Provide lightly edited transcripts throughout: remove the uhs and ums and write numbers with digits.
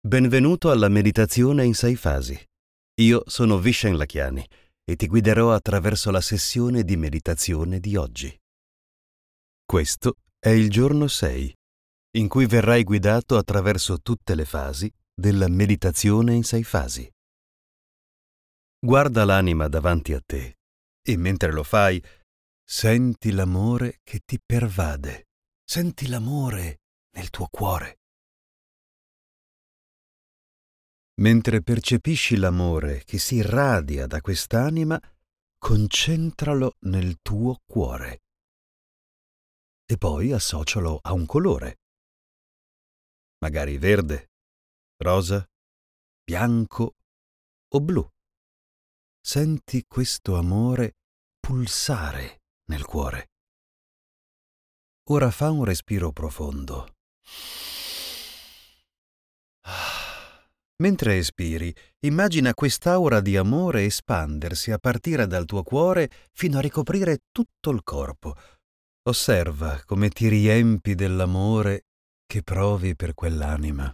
Benvenuto alla meditazione in 6 fasi. Io sono Vishen Lakhiani e ti guiderò attraverso la sessione di meditazione di oggi. Questo è il giorno 6, in cui verrai guidato attraverso tutte le fasi della meditazione in 6 fasi. Guarda l'anima davanti a te e mentre lo fai, senti l'amore che ti pervade. Senti l'amore nel tuo cuore. Mentre percepisci l'amore che si irradia da quest'anima, concentralo nel tuo cuore e poi associalo a un colore, magari verde, rosa, bianco o blu. Senti questo amore pulsare nel cuore. Ora fa un respiro profondo. Mentre espiri, immagina quest'aura di amore espandersi a partire dal tuo cuore fino a ricoprire tutto il corpo. Osserva come ti riempi dell'amore che provi per quell'anima.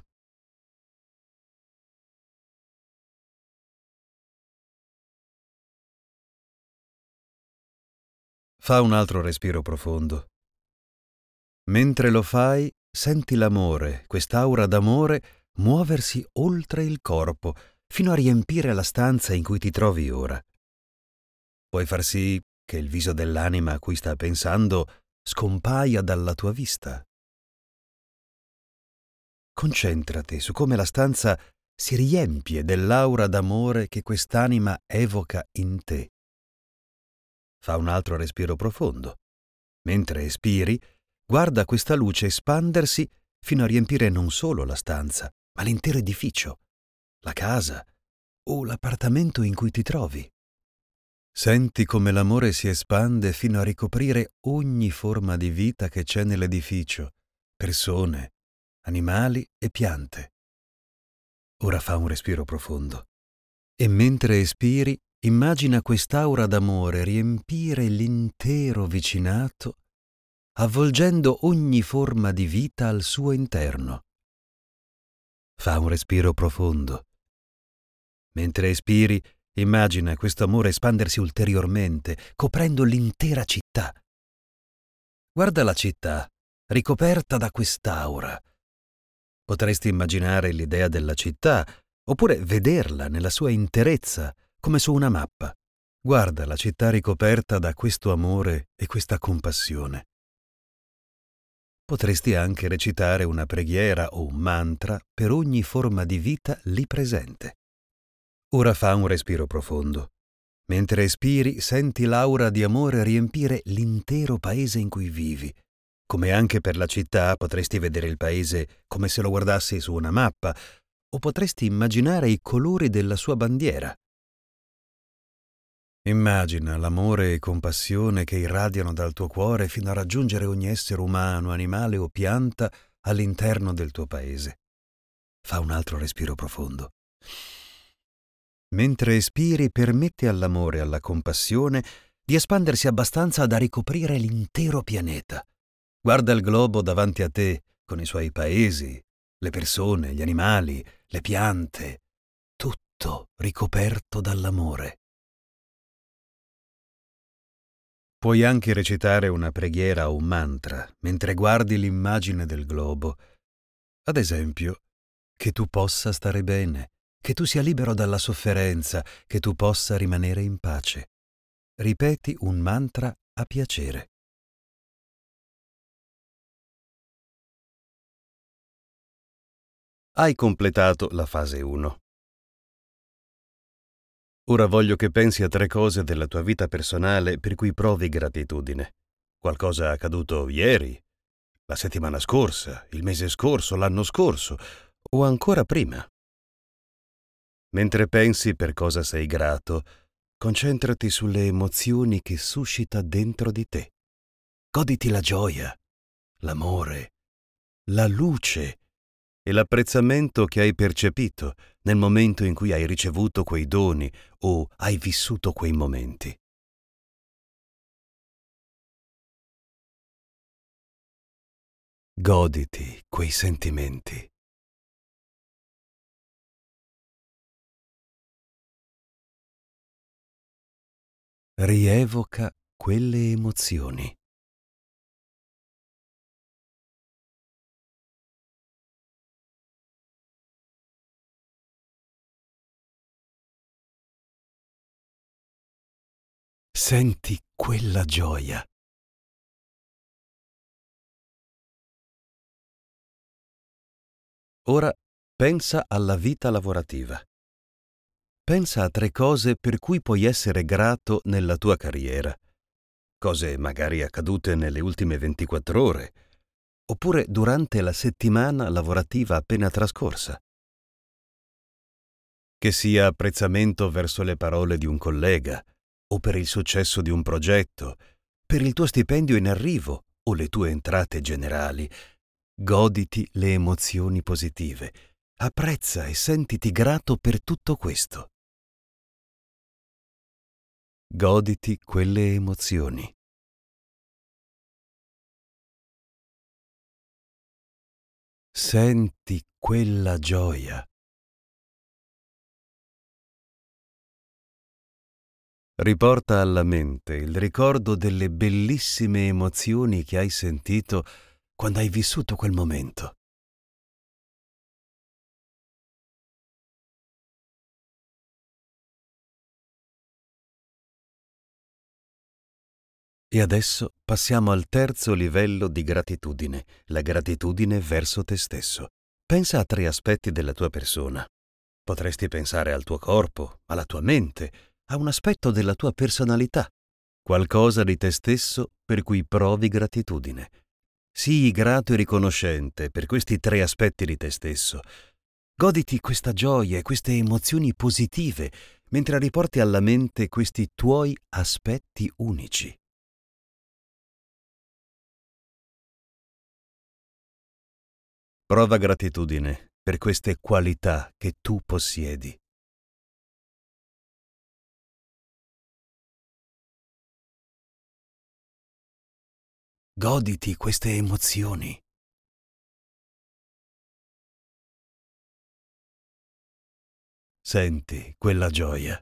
Fa un altro respiro profondo. Mentre lo fai, senti l'amore, quest'aura d'amore, muoversi oltre il corpo fino a riempire la stanza in cui ti trovi ora. Puoi far sì che il viso dell'anima a cui sta pensando scompaia dalla tua vista. Concentrati su come la stanza si riempie dell'aura d'amore che quest'anima evoca in te. Fa un altro respiro profondo. Mentre espiri, guarda questa luce espandersi fino a riempire non solo la stanza, ma l'intero edificio, la casa o l'appartamento in cui ti trovi. Senti come l'amore si espande fino a ricoprire ogni forma di vita che c'è nell'edificio, persone, animali e piante. Ora fa un respiro profondo. E mentre espiri, immagina quest'aura d'amore riempire l'intero vicinato, avvolgendo ogni forma di vita al suo interno. Fa un respiro profondo. Mentre espiri, immagina questo amore espandersi ulteriormente, coprendo l'intera città. Guarda la città, ricoperta da quest'aura. Potresti immaginare l'idea della città, oppure vederla nella sua interezza, come su una mappa. Guarda la città ricoperta da questo amore e questa compassione. Potresti anche recitare una preghiera o un mantra per ogni forma di vita lì presente. Ora fa un respiro profondo. Mentre espiri, senti l'aura di amore riempire l'intero paese in cui vivi. Come anche per la città, potresti vedere il paese come se lo guardassi su una mappa, o potresti immaginare i colori della sua bandiera. Immagina l'amore e compassione che irradiano dal tuo cuore fino a raggiungere ogni essere umano, animale o pianta all'interno del tuo paese. Fa un altro respiro profondo. Mentre espiri, permetti all'amore e alla compassione di espandersi abbastanza da ricoprire l'intero pianeta. Guarda il globo davanti a te, con i suoi paesi, le persone, gli animali, le piante, tutto ricoperto dall'amore. Puoi anche recitare una preghiera o un mantra mentre guardi l'immagine del globo. Ad esempio, che tu possa stare bene, che tu sia libero dalla sofferenza, che tu possa rimanere in pace. Ripeti un mantra a piacere. Hai completato la fase 1. Ora voglio che pensi a 3 cose della tua vita personale per cui provi gratitudine. Qualcosa accaduto ieri, la settimana scorsa, il mese scorso, l'anno scorso o ancora prima. Mentre pensi per cosa sei grato, concentrati sulle emozioni che suscita dentro di te. Goditi la gioia, l'amore, la luce e l'apprezzamento che hai percepito nel momento in cui hai ricevuto quei doni o hai vissuto quei momenti. Goditi quei sentimenti. rievoca quelle emozioni. Senti quella gioia. Ora pensa alla vita lavorativa. Pensa a 3 cose per cui puoi essere grato nella tua carriera. Cose magari accadute nelle ultime 24 ore, oppure durante la settimana lavorativa appena trascorsa. Che sia apprezzamento verso le parole di un collega, o per il successo di un progetto, per il tuo stipendio in arrivo o le tue entrate generali. Goditi le emozioni positive. Apprezza e sentiti grato per tutto questo. Goditi quelle emozioni. Senti quella gioia. Riporta alla mente il ricordo delle bellissime emozioni che hai sentito quando hai vissuto quel momento. E adesso passiamo al terzo livello di gratitudine, la gratitudine verso te stesso. Pensa a 3 aspetti della tua persona. Potresti pensare al tuo corpo, alla tua mente, a un aspetto della tua personalità, qualcosa di te stesso per cui provi gratitudine. Sii grato e riconoscente per questi 3 aspetti di te stesso. Goditi questa gioia e queste emozioni positive mentre riporti alla mente questi tuoi aspetti unici. Prova gratitudine per queste qualità che tu possiedi. Goditi queste emozioni. Senti quella gioia.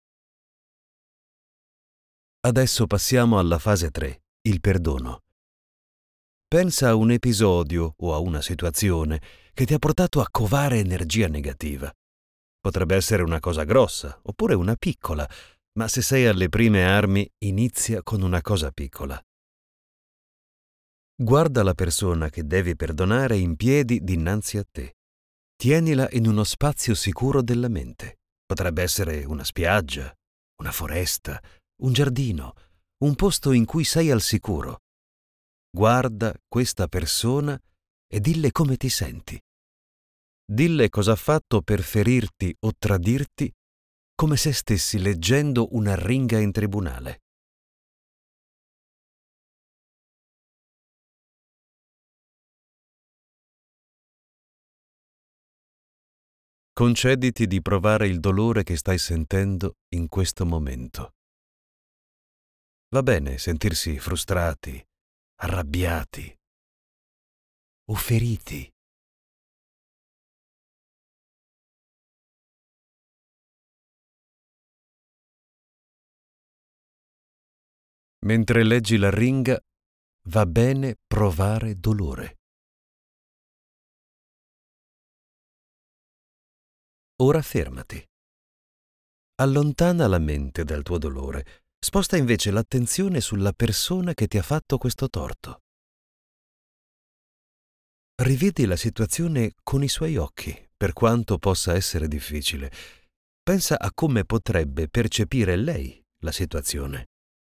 Adesso passiamo alla fase 3, il perdono. Pensa a un episodio o a una situazione che ti ha portato a covare energia negativa. Potrebbe essere una cosa grossa oppure una piccola, ma se sei alle prime armi, inizia con una cosa piccola. Guarda la persona che devi perdonare in piedi dinanzi a te. Tienila in uno spazio sicuro della mente. Potrebbe essere una spiaggia, una foresta, un giardino, un posto in cui sei al sicuro. Guarda questa persona e dille come ti senti. Dille cosa ha fatto per ferirti o tradirti, come se stessi leggendo una arringa in tribunale. Concediti di provare il dolore che stai sentendo in questo momento. Va bene sentirsi frustrati, arrabbiati o feriti. Mentre leggi l'arringa, va bene provare dolore. Ora fermati. Allontana la mente dal tuo dolore. Sposta invece l'attenzione sulla persona che ti ha fatto questo torto. Rivedi la situazione con i suoi occhi, per quanto possa essere difficile. Pensa a come potrebbe percepire lei la situazione.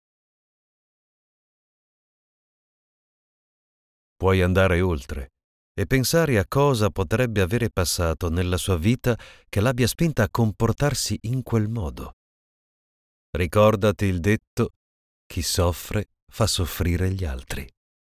Puoi andare oltre e pensare a cosa potrebbe avere passato nella sua vita che l'abbia spinta a comportarsi in quel modo. Ricordati il detto: chi soffre fa soffrire gli altri.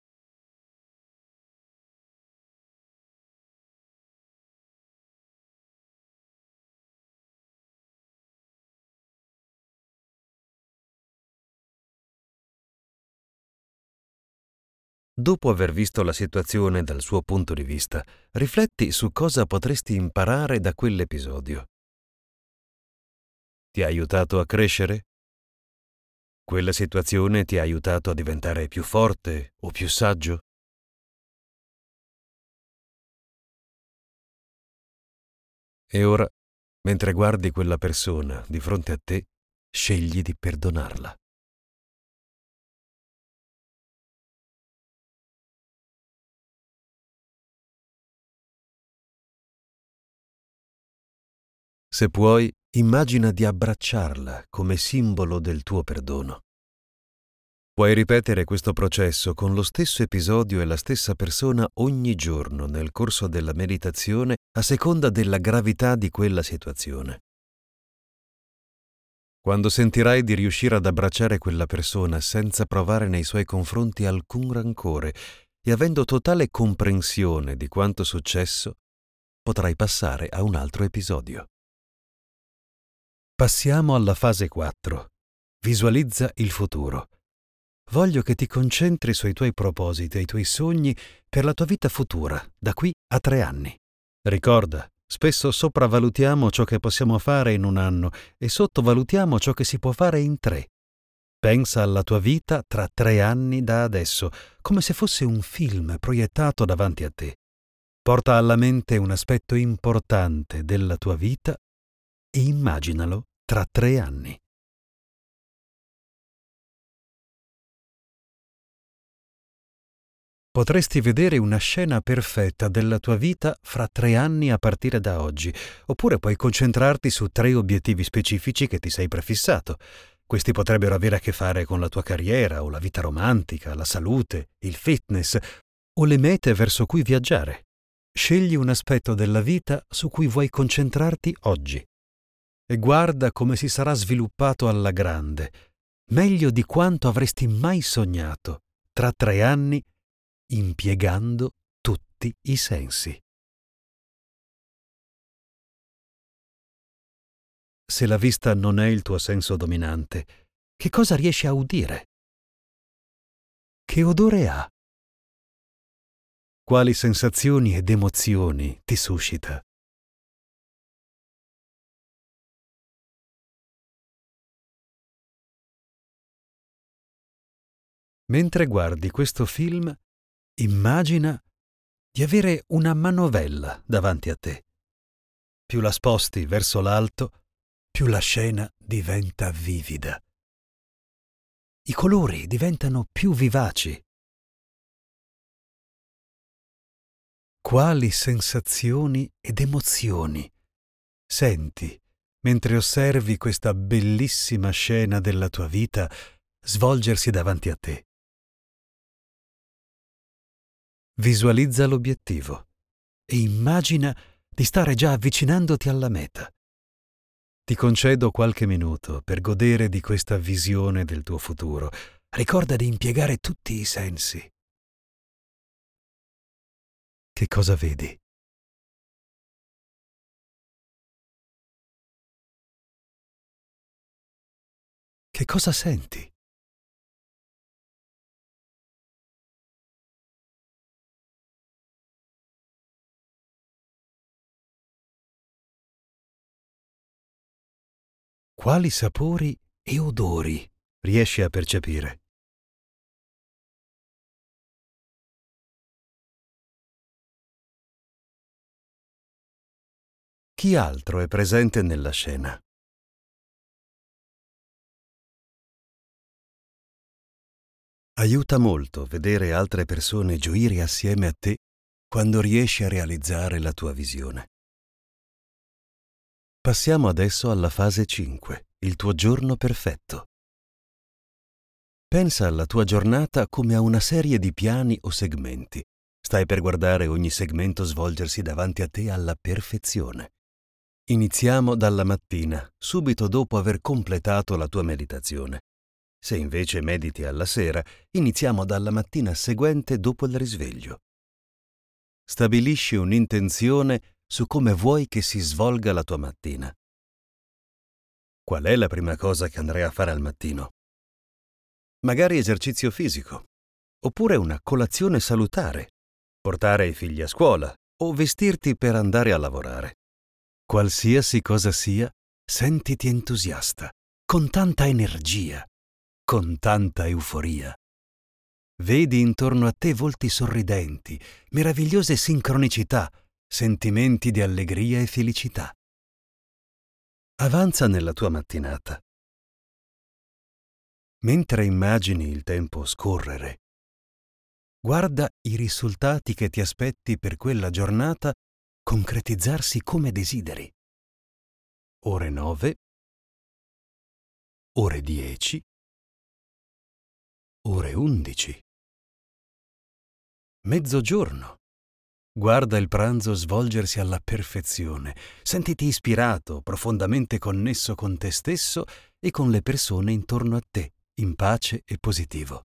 Dopo aver visto la situazione dal suo punto di vista, rifletti su cosa potresti imparare da quell'episodio. Ti ha aiutato a crescere? Quella situazione ti ha aiutato a diventare più forte o più saggio? E ora, mentre guardi quella persona di fronte a te, scegli di perdonarla. Se puoi, immagina di abbracciarla come simbolo del tuo perdono. Puoi ripetere questo processo con lo stesso episodio e la stessa persona ogni giorno nel corso della meditazione a seconda della gravità di quella situazione. Quando sentirai di riuscire ad abbracciare quella persona senza provare nei suoi confronti alcun rancore e avendo totale comprensione di quanto successo, potrai passare a un altro episodio. Passiamo alla fase 4. Visualizza il futuro. Voglio che ti concentri sui tuoi propositi e i tuoi sogni per la tua vita futura, da qui a 3 anni. Ricorda, spesso sopravvalutiamo ciò che possiamo fare in 1 anno e sottovalutiamo ciò che si può fare in 3. Pensa alla tua vita tra 3 anni da adesso, come se fosse un film proiettato davanti a te. Porta alla mente un aspetto importante della tua vita e immaginalo tra 3 anni. Potresti vedere una scena perfetta della tua vita fra 3 anni a partire da oggi, oppure puoi concentrarti su 3 obiettivi specifici che ti sei prefissato. Questi potrebbero avere a che fare con la tua carriera o la vita romantica, la salute, il fitness o le mete verso cui viaggiare. Scegli un aspetto della vita su cui vuoi concentrarti oggi e guarda come si sarà sviluppato alla grande, meglio di quanto avresti mai sognato, tra 3 anni, impiegando tutti i sensi. Se la vista non è il tuo senso dominante, che cosa riesci a udire? Che odore ha? Quali sensazioni ed emozioni ti suscita? Mentre guardi questo film, immagina di avere una manovella davanti a te. Più la sposti verso l'alto, più la scena diventa vivida. I colori diventano più vivaci. Quali sensazioni ed emozioni senti mentre osservi questa bellissima scena della tua vita svolgersi davanti a te? Visualizza l'obiettivo e immagina di stare già avvicinandoti alla meta. Ti concedo qualche minuto per godere di questa visione del tuo futuro. Ricorda di impiegare tutti i sensi. Che cosa vedi? Che cosa senti? Quali sapori e odori riesci a percepire? Chi altro è presente nella scena? Aiuta molto vedere altre persone gioire assieme a te quando riesci a realizzare la tua visione. Passiamo adesso alla fase 5, il tuo giorno perfetto. Pensa alla tua giornata come a una serie di piani o segmenti. Stai per guardare ogni segmento svolgersi davanti a te alla perfezione. Iniziamo dalla mattina, subito dopo aver completato la tua meditazione. Se invece mediti alla sera, iniziamo dalla mattina seguente dopo il risveglio. Stabilisci un'intenzione su come vuoi che si svolga la tua mattina. Qual è la prima cosa che andrai a fare al mattino? Magari esercizio fisico, oppure una colazione salutare, portare i figli a scuola o vestirti per andare a lavorare. Qualsiasi cosa sia, sentiti entusiasta, con tanta energia. con tanta euforia. Vedi intorno a te volti sorridenti, meravigliose sincronicità, sentimenti di allegria e felicità. Avanza nella tua mattinata. Mentre immagini il tempo scorrere, guarda i risultati che ti aspetti per quella giornata concretizzarsi come desideri. Ore 9, ore 10, ore 11. Mezzogiorno. Guarda il pranzo svolgersi alla perfezione. Sentiti ispirato, profondamente connesso con te stesso e con le persone intorno a te, in pace e positivo.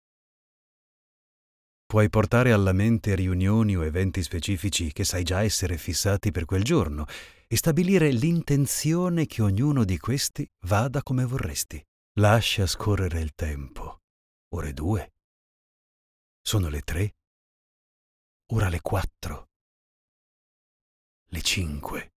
Puoi portare alla mente riunioni o eventi specifici che sai già essere fissati per quel giorno e stabilire l'intenzione che ognuno di questi vada come vorresti. Lascia scorrere il tempo. Ore 2. Sono le 3. Ora le 4. Le 5.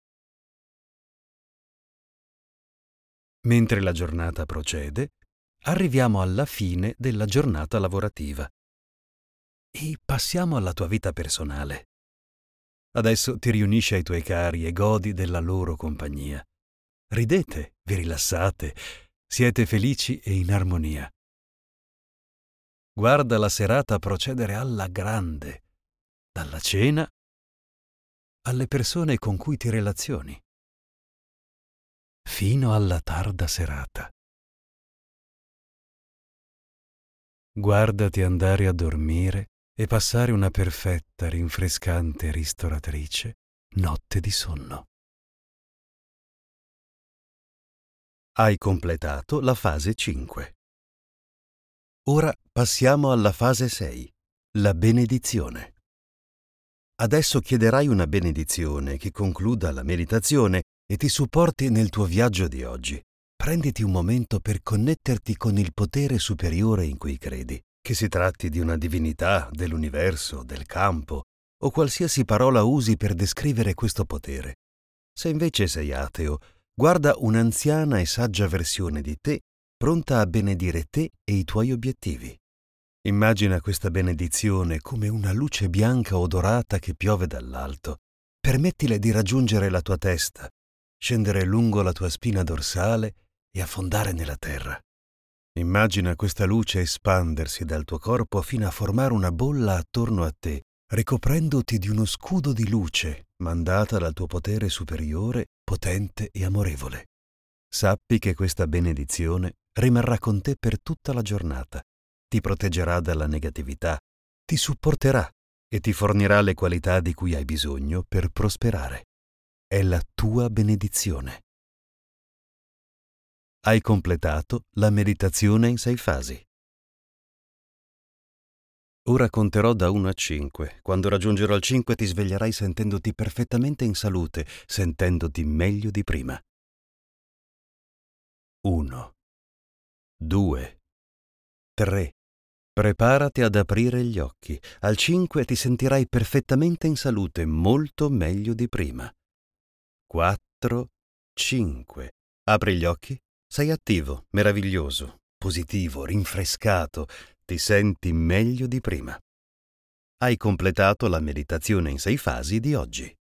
Mentre la giornata procede, arriviamo alla fine della giornata lavorativa e passiamo alla tua vita personale. Adesso ti riunisci ai tuoi cari e godi della loro compagnia. Ridete, vi rilassate, siete felici e in armonia. Guarda la serata procedere alla grande, dalla cena alle persone con cui ti relazioni, fino alla tarda serata. Guardati andare a dormire e passare una perfetta, rinfrescante e ristoratrice notte di sonno. Hai completato la fase 5. Ora passiamo alla fase 6, la benedizione. Adesso chiederai una benedizione che concluda la meditazione e ti supporti nel tuo viaggio di oggi. Prenditi un momento per connetterti con il potere superiore in cui credi, che si tratti di una divinità, dell'universo, del campo, o qualsiasi parola usi per descrivere questo potere. Se invece sei ateo, guarda un'anziana e saggia versione di te, pronta a benedire te e i tuoi obiettivi. Immagina questa benedizione come una luce bianca o dorata che piove dall'alto. Permettile di raggiungere la tua testa, scendere lungo la tua spina dorsale e affondare nella terra. Immagina questa luce espandersi dal tuo corpo fino a formare una bolla attorno a te, ricoprendoti di uno scudo di luce mandata dal tuo potere superiore, potente e amorevole. Sappi che questa benedizione rimarrà con te per tutta la giornata, ti proteggerà dalla negatività, ti supporterà e ti fornirà le qualità di cui hai bisogno per prosperare. È la tua benedizione. Hai completato la meditazione in 6 fasi. Ora conterò da 1 a 5. Quando raggiungerò il 5 ti sveglierai sentendoti perfettamente in salute, sentendoti meglio di prima. 1, 2, 3. Preparati ad aprire gli occhi. Al 5 ti sentirai perfettamente in salute, molto meglio di prima. 4, 5. Apri gli occhi. Sei attivo, meraviglioso, positivo, rinfrescato. Ti senti meglio di prima. Hai completato la meditazione in 6 fasi di oggi.